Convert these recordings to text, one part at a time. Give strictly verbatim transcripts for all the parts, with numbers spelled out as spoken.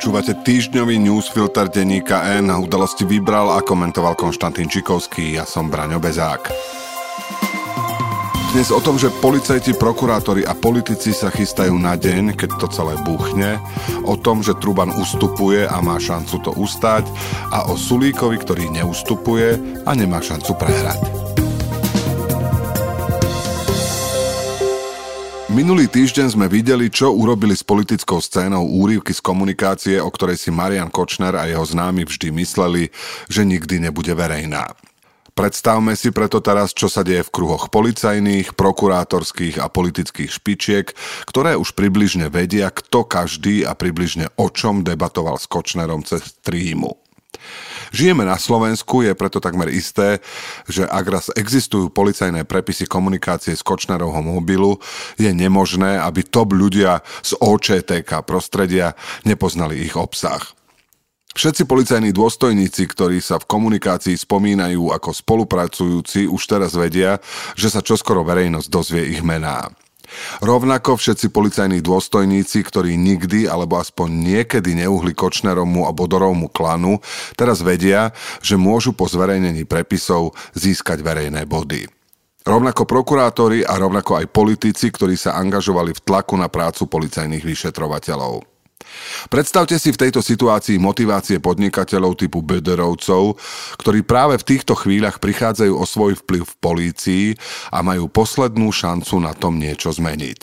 Počúvate týždňový newsfilter denníka N. Udalosti vybral a komentoval Konštantín Čikovský. Ja som Braňo Bezák. Dnes o tom, že policajti, prokurátori a politici sa chystajú na deň, keď to celé buchne, o tom, že Truban ustupuje a má šancu to ustáť, a o Sulíkovi, ktorý neustupuje a nemá šancu prehrať. Minulý týždeň sme videli, čo urobili s politickou scénou úryvky z komunikácie, o ktorej si Marian Kočner a jeho známi vždy mysleli, že nikdy nebude verejná. Predstavme si preto teraz, čo sa deje v kruhoch policajných, prokurátorských a politických špičiek, ktoré už približne vedia, kto každý a približne o čom debatoval s Kočnerom cez trímu. Žijeme na Slovensku, je preto takmer isté, že ak raz existujú policajné prepisy komunikácie z Kočnerovho mobilu, je nemožné, aby top ľudia z ó čé té ká prostredia nepoznali ich obsah. Všetci policajní dôstojníci, ktorí sa v komunikácii spomínajú ako spolupracujúci, už teraz vedia, že sa čoskoro verejnosť dozvie ich mená. Rovnako všetci policajní dôstojníci, ktorí nikdy alebo aspoň niekedy neuhli Kočnerovmu a Bodorovmu klanu, teraz vedia, že môžu po zverejnení prepisov získať verejné body. Rovnako prokurátori a rovnako aj politici, ktorí sa angažovali v tlaku na prácu policajných vyšetrovateľov. Predstavte si v tejto situácii motivácie podnikateľov typu Böderovcov, ktorí práve v týchto chvíľach prichádzajú o svoj vplyv v polícii a majú poslednú šancu na tom niečo zmeniť.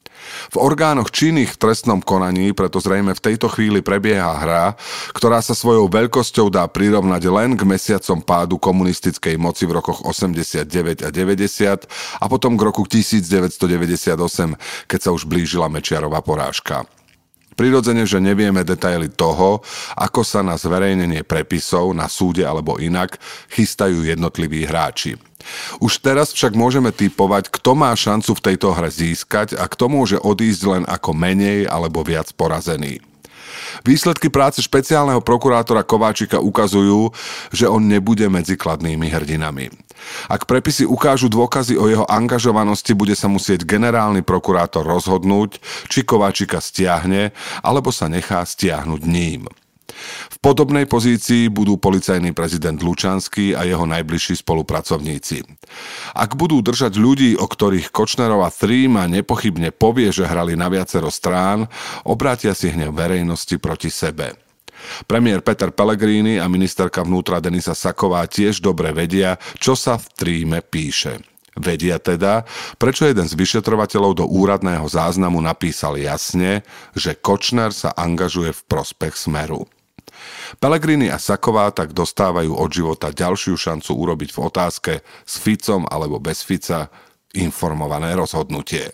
V orgánoch činných v trestnom konaní preto zrejme v tejto chvíli prebieha hra, ktorá sa svojou veľkosťou dá prirovnať len k mesiacom pádu komunistickej moci v rokoch osemdesiatdeväť a deväťdesiat a potom k roku devätnásťstodeväťdesiatosem, keď sa už blížila Mečiarova porážka. Prirodzene, že nevieme detaily toho, ako sa na zverejnenie prepisov na súde alebo inak chystajú jednotliví hráči. Už teraz však môžeme tipovať, kto má šancu v tejto hre získať a kto môže odísť len ako menej alebo viac porazený. Výsledky práce špeciálneho prokurátora Kováčika ukazujú, že on nebude medzi kladnými hrdinami. Ak prepisy ukážu dôkazy o jeho angažovanosti, bude sa musieť generálny prokurátor rozhodnúť, či Kováčika stiahne, alebo sa nechá stiahnuť ním. V podobnej pozícii budú policajný prezident Lučanský a jeho najbližší spolupracovníci. Ak budú držať ľudí, o ktorých Kočnerova tríma nepochybne povie, že hrali na viacero strán, obrátia si hnev verejnosti proti sebe. Premiér Peter Pellegrini a ministerka vnútra Denisa Saková tiež dobre vedia, čo sa v tríme píše. Vedia teda, prečo jeden z vyšetrovateľov do úradného záznamu napísal jasne, že Kočner sa angažuje v prospech Smeru. Pellegrini a Saková tak dostávajú od života ďalšiu šancu urobiť v otázke s Ficom alebo bez Fica informované rozhodnutie.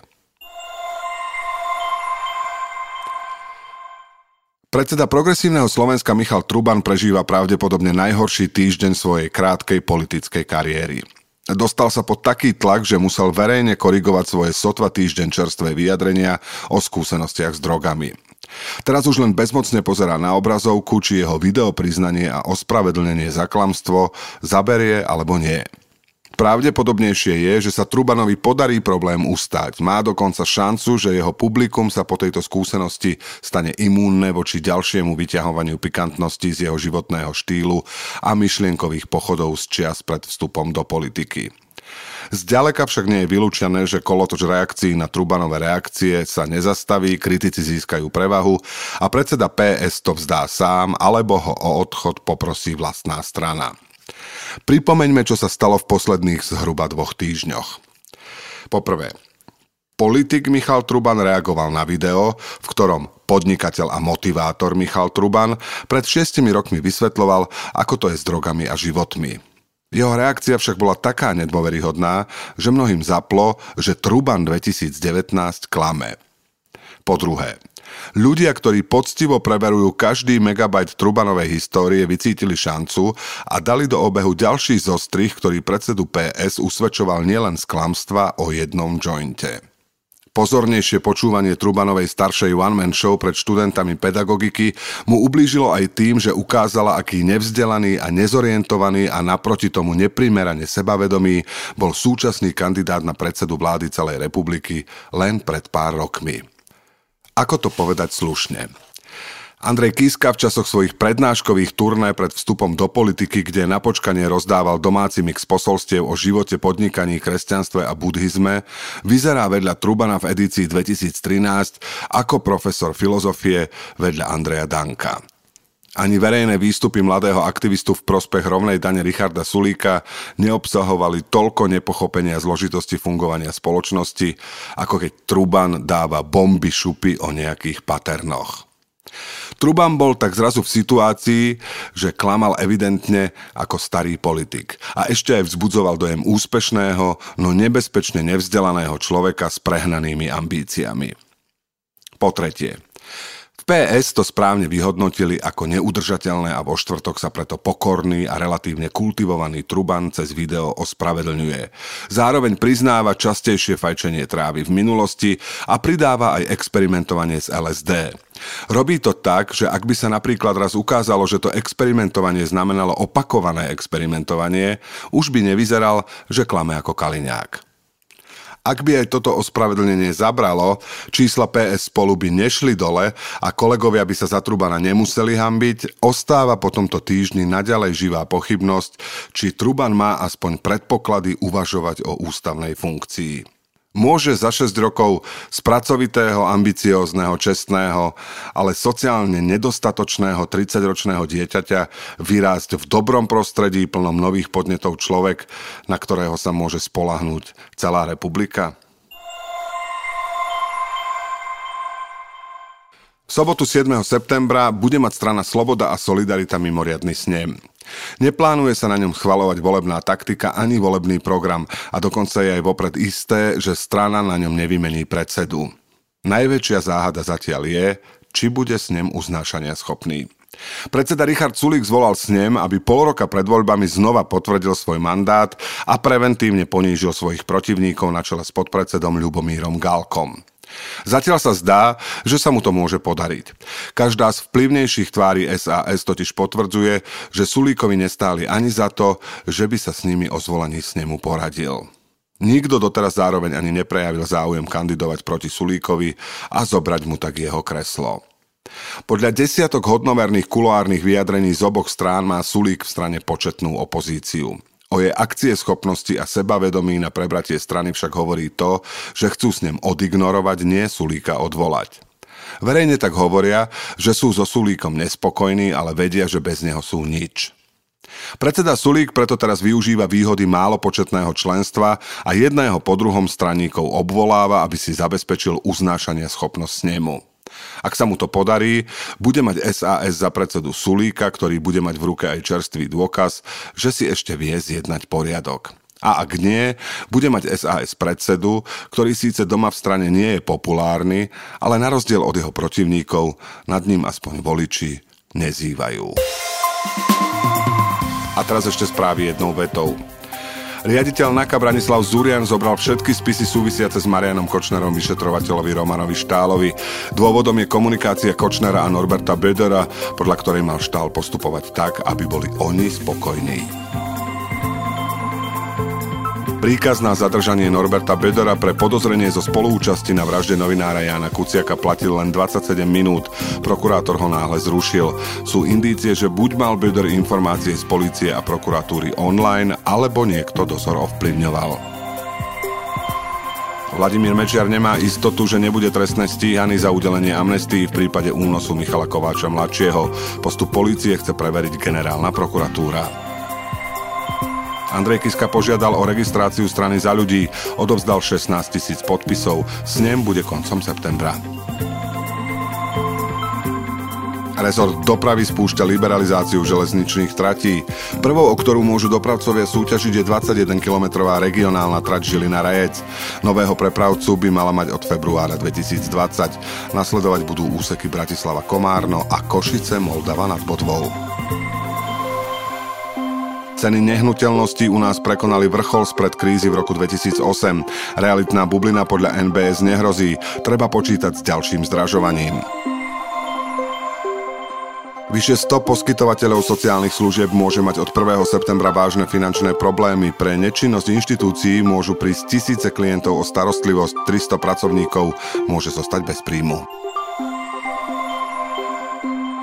Predseda Progresívneho Slovenska Michal Truban prežíva pravdepodobne najhorší týždeň svojej krátkej politickej kariéry. Dostal sa pod taký tlak, že musel verejne korigovať svoje sotva týždeň čerstvé vyjadrenia o skúsenostiach s drogami. Teraz už len bezmocne pozerá na obrazovku, či jeho videopriznanie a ospravedlnenie za klamstvo zaberie alebo nie. Pravdepodobnejšie je, že sa Trubanovi podarí problém ustáť. Má dokonca šancu, že jeho publikum sa po tejto skúsenosti stane imúnne voči ďalšiemu vyťahovaniu pikantnosti z jeho životného štýlu a myšlienkových pochodov z čias pred vstupom do politiky. Zďaleka však nie je vylúčené, že kolotoč reakcií na Trubanové reakcie sa nezastaví, kritici získajú prevahu a predseda pé es to vzdá sám, alebo ho o odchod poprosí vlastná strana. Pripomeňme, čo sa stalo v posledných zhruba dvoch týždňoch. Poprvé, politik Michal Truban reagoval na video, v ktorom podnikateľ a motivátor Michal Truban pred šiestimi rokmi vysvetľoval, ako to je s drogami a životmi. Jeho reakcia však bola taká nedôveryhodná, že mnohým zaplo, že Truban dvetisícdevätnásť klame. Po druhé, ľudia, ktorí poctivo preverujú každý megabajt Trubanovej histórie, vycítili šancu a dali do obehu ďalší zostrih, ktorý predsedu pé es usvedčoval nielen z klamstva o jednom jointe. Pozornejšie počúvanie Trubanovej staršej one-man show pred študentami pedagogiky mu ublížilo aj tým, že ukázala, aký nevzdelaný a nezorientovaný a naproti tomu neprimerane sebavedomý bol súčasný kandidát na predsedu vlády celej republiky len pred pár rokmi. Ako to povedať slušne? Andrej Kiska v časoch svojich prednáškových turné pred vstupom do politiky, kde na počkanie rozdával domáci mix posolstiev o živote, podnikaní, kresťanstve a buddhizme, vyzerá vedľa Trubana v edícii dvetisíctrinásť ako profesor filozofie vedľa Andreja Danka. Ani verejné výstupy mladého aktivistu v prospech rovnej dane Richarda Sulíka neobsahovali toľko nepochopenia zložitosti fungovania spoločnosti, ako keď Truban dáva bomby šupy o nejakých paternoch. Truban bol tak zrazu v situácii, že klamal evidentne ako starý politik a ešte aj vzbudzoval dojem úspešného, no nebezpečne nevzdelaného človeka s prehnanými ambíciami. Po tretie, v pé es to správne vyhodnotili ako neudržateľné a vo štvrtok sa preto pokorný a relatívne kultivovaný Truban cez video ospravedlňuje. Zároveň priznáva častejšie fajčenie trávy v minulosti a pridáva aj experimentovanie s el es dé. Robí to tak, že ak by sa napríklad raz ukázalo, že to experimentovanie znamenalo opakované experimentovanie, už by nevyzeral, že klame ako Kaliňák. Ak by aj toto ospravedlnenie zabralo, čísla pé es Spolu by nešli dole a kolegovia by sa za Trubana nemuseli hanbiť, ostáva po tomto týždni naďalej živá pochybnosť, či Truban má aspoň predpoklady uvažovať o ústavnej funkcii. Môže za šesť rokov z pracovitého, ambiciózneho, čestného, ale sociálne nedostatočného tridsaťročného dieťaťa vyrásť v dobrom prostredí plnom nových podnetov človek, na ktorého sa môže spoľahnúť celá republika? V sobotu siedmeho septembra bude mať strana Sloboda a Solidarita mimoriadny snem. Neplánuje sa na ňom schvaľovať volebná taktika ani volebný program a dokonca je aj vopred isté, že strana na ňom nevymení predsedu. Najväčšia záhada zatiaľ je, či bude snem uznášania schopný. Predseda Richard Sulík zvolal snem, aby pol roka pred voľbami znova potvrdil svoj mandát a preventívne ponížil svojich protivníkov na čele s podpredsedom Ľubomírom Galkom. Zatiaľ sa zdá, že sa mu to môže podariť. Každá z vplyvnejších tvári es a es totiž potvrdzuje, že Sulíkovi nestáli ani za to, že by sa s nimi o zvolení snemu poradil. Nikto doteraz zároveň ani neprejavil záujem kandidovať proti Sulíkovi a zobrať mu tak jeho kreslo. Podľa desiatok hodnoverných kuloárnych vyjadrení z oboch strán má Sulík v strane početnú opozíciu. O jej akcieschopnosti a sebavedomí na prebratie strany však hovorí to, že chcú s ním odignorovať, nie Sulíka odvolať. Verejne tak hovoria, že sú so Sulíkom nespokojní, ale vedia, že bez neho sú nič. Predseda Sulík preto teraz využíva výhody málopočetného členstva a jedného po druhom straníkov obvoláva, aby si zabezpečil uznášania schopnosť snemu. Ak sa mu to podarí, bude mať es a es za predsedu Sulíka, ktorý bude mať v ruke aj čerstvý dôkaz, že si ešte vie zjednať poriadok. A ak nie, bude mať es a es predsedu, ktorý síce doma v strane nie je populárny, ale na rozdiel od jeho protivníkov nad ním aspoň voliči nezývajú. A teraz ešte správy jednou vetou. Riaditeľ NAKA Branislav Zurian zobral všetky spisy súvisiace s Marianom Kočnerom vyšetrovateľovi Romanovi Štálovi. Dôvodom je komunikácia Kočnera a Norberta Bödera, podľa ktorej mal Štál postupovať tak, aby boli oni spokojní. Príkaz na zadržanie Norberta Bödera pre podozrenie zo spoluúčasti na vražde novinára Jána Kuciaka platil len dvadsaťsedem minút. Prokurátor ho náhle zrušil. Sú indície, že buď mal Böder informácie z polície a prokuratúry online, alebo niekto dozor ovplyvňoval. Vladimír Mečiar nemá istotu, že nebude trestne stíhaný za udelenie amnestii v prípade únosu Michala Kováča mladšieho. Postup polície chce preveriť generálna prokuratúra. Andrej Kiska požiadal o registráciu strany Za ľudí, odovzdal šestnásť tisíc podpisov. Snem bude koncom septembra. Rezort dopravy spúšťa liberalizáciu železničných tratí. Prvou, o ktorú môžu dopravcovia súťažiť, je dvadsaťjeden kilometrová regionálna trať Žilina-Rajec. Nového prepravcu by mala mať od februára dvetisícdvadsať. Nasledovať budú úseky Bratislava-Komárno a Košice-Moldava nad Bodvou. Ceny nehnuteľností u nás prekonali vrchol spred krízy v roku dvetisícosem. Realitná bublina podľa en bé es nehrozí. Treba počítať s ďalším zdražovaním. Vyše sto poskytovateľov sociálnych služieb môže mať od prvého septembra vážne finančné problémy. Pre nečinnosť inštitúcií môžu prísť tisíce klientov o starostlivosť, tristo pracovníkov môže zostať bez príjmu.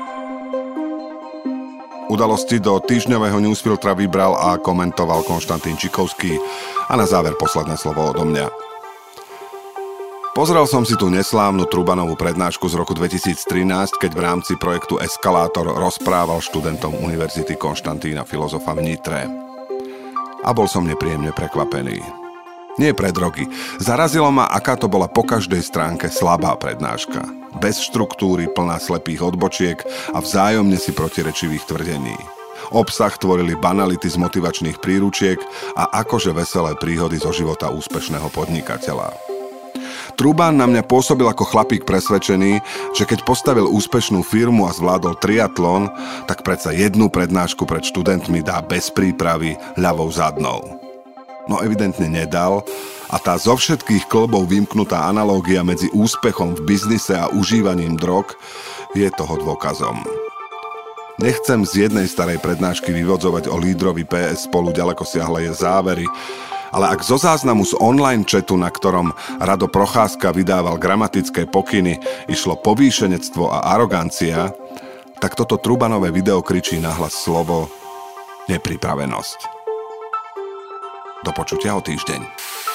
Udalosti do týždňového newsfiltra vybral a komentoval Konštantín Čikovský. A na záver posledné slovo odo mňa. Pozrel som si tú neslávnu Trubanovú prednášku z roku dvetisíctrinásť, keď v rámci projektu Eskalátor rozprával študentom Univerzity Konštantína Filozofa v Nitre. A bol som nepríjemne prekvapený. Nie pre drogy. Zarazilo ma, aká to bola po každej stránke slabá prednáška. Bez štruktúry, plná slepých odbočiek a vzájomne si protirečivých tvrdení. Obsah tvorili banality z motivačných príručiek a akože veselé príhody zo života úspešného podnikateľa. Truban na mňa pôsobil ako chlapík presvedčený, že keď postavil úspešnú firmu a zvládol triatlon, tak predsa jednu prednášku pred študentmi dá bez prípravy ľavou zadnou. No evidentne nedal a tá zo všetkých klbov vymknutá analógia medzi úspechom v biznise a užívaním drog je toho dôkazom. Nechcem z jednej starej prednášky vyvodzovať o lídrovi pé es spolu ďalekosiahle závery, ale ak zo záznamu z online chatu, na ktorom Rado Procházka vydával gramatické pokyny, išlo povýšenectvo a arogancia, tak toto Trubanové video kričí nahlas slovo nepripravenosť. Do počutia o týždeň.